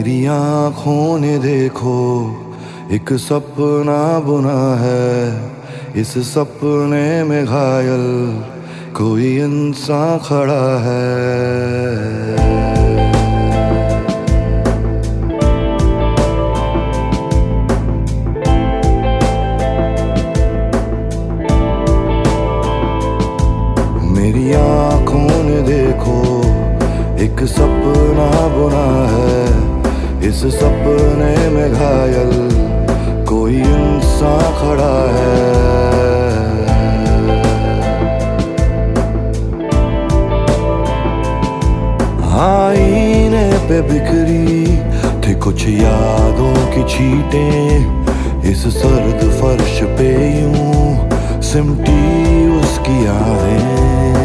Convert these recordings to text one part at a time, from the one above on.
मेरी आँखों ने देखो एक सपना बुना है, इस सपने में घायल कोई इंसान खड़ा है। मेरी आँखों ने देखो एक सपना बुना है, इस सपने में घायल कोई इंसान खड़ा है। आईने पे बिखरी थी कुछ यादों की छींटें, इस सर्द फर्श पे यूं सिमटी उसकी आहें।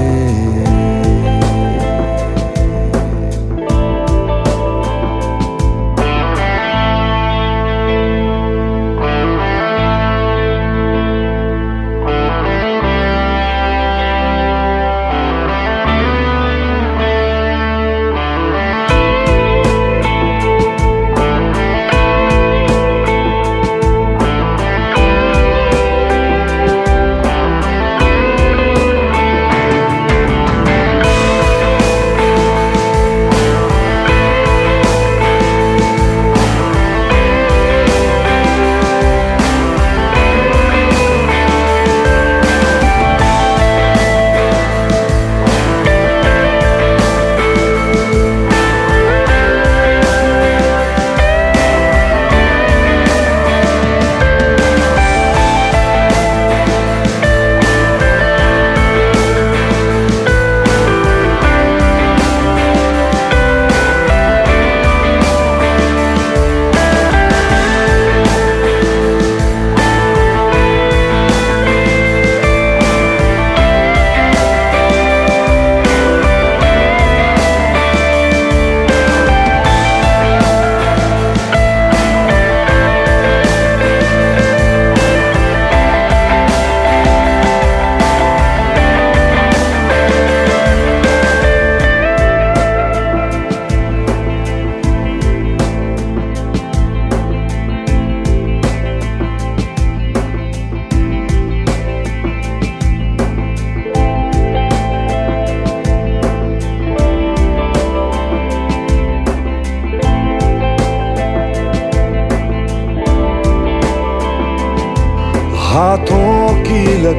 हाथों की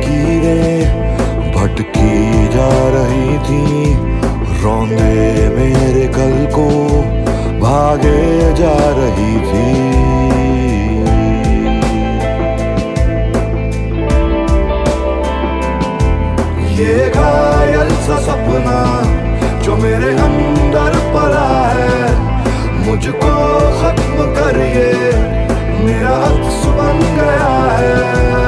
लकीरें भटकी जा रही थी, रौंदे मेरे कल को भागे जा रही थी। ये घायल सा सपना जो मेरे अंदर पला है, मुझको खत्म करिए मेरा अक्स बन गया है।